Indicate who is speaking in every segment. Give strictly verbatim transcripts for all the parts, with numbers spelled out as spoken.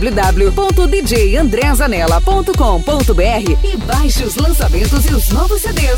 Speaker 1: w w ponto d j andré zanella ponto com ponto b r e baixe os lançamentos e os novos C Ds.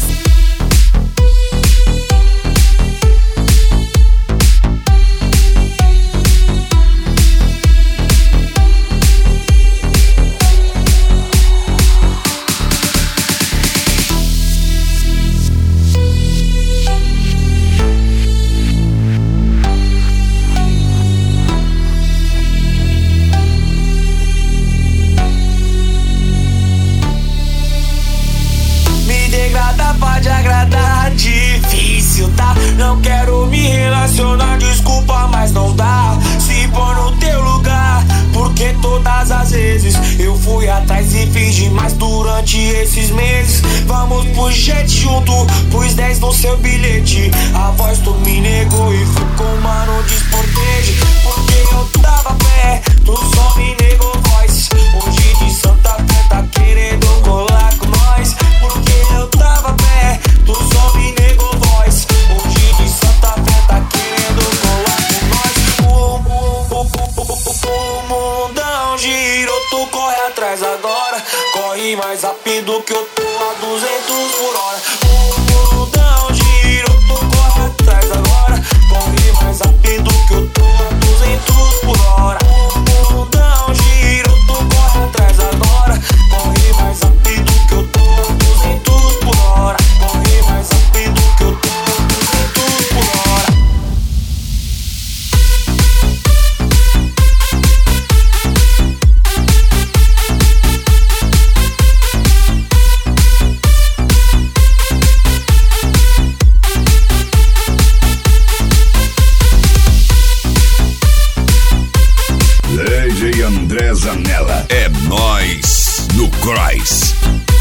Speaker 2: Pode agradar, difícil, tá? Não quero me relacionar, desculpa, mas não dá. Se pôr no teu lugar, porque todas as vezes eu fui atrás e fiz demais durante esses meses. Vamos pro jet junto, pus dez no seu bilhete. A voz tu me negou e fui com mano desproteje. Porque eu tava pé, tu só me negou voz. Hoje de Santa Fé tá querendo colar com nós. Porque eu tava pé, tu só me negou voz. Hoje de Santa Fé tá querendo colar com nós. O, o, o, o, o, o mundão girou, tu corre atrás agora. Corre mais rápido que eu tô a duzentos por hora. O mundão girou, tu corre atrás agora. Corre mais rápido que eu tô a duzentos por hora. O mundão girou, tu corre atrás agora. Corre mais rápido que eu tô a duzentos por hora. Corre mais rápido que eu tô a duzentos por hora.
Speaker 3: D J André Zanella. É nóis no Cross.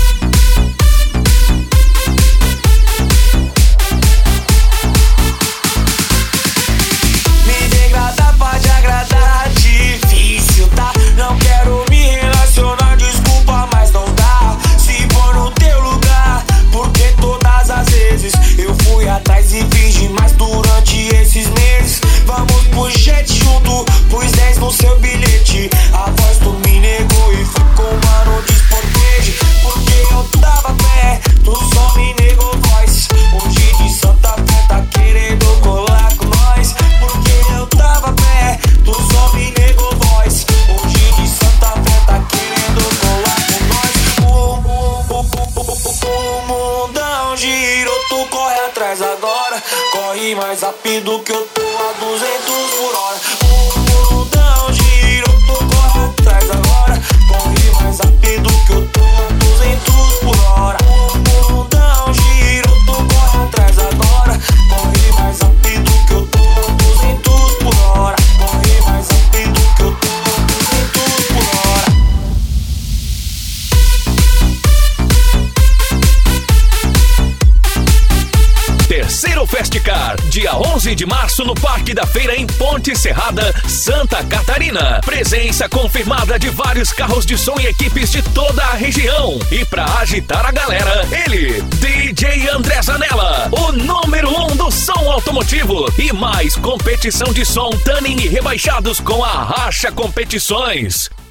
Speaker 2: Me degradar pode agradar, difícil, tá? Não quero me relacionar, desculpa, mas não dá. Se pôr no teu lugar, porque todas as vezes eu fui atrás e fiz demais durante esses meses. Vamos pro jet junto, pus dez no seu bilhete. A voz tu me negou e fui com mano desproteje. Porque eu tava pé, tu só me negou voz. Hoje de Santa Fé tá querendo colar com nós. Porque eu tava pé, tu só me negou voz. Hoje de Santa Fé tá querendo colar com nós. O, o, o, o, o, o mundão girou, tu corre atrás agora. Corre mais rápido que eu tô a duzentos por hora. O mundão girou, tu corre atrás agora. Corre mais rápido que eu tô a duzentos por hora. O mundão girou, tu corre atrás agora. Corre mais rápido que eu tô a duzentos por hora. Corre mais rápido que eu tô a duzentos por hora.
Speaker 4: Terceiro Festcar, dia onze de março no Parque da Feira em Ponte Serrada, Santa Catarina. Presença confirmada de vários carros de som e equipes de toda a região. E pra agitar a galera, ele, D J André Zanella, o número um do som automotivo. E mais competição de som, tuning e rebaixados com a Racha Competições.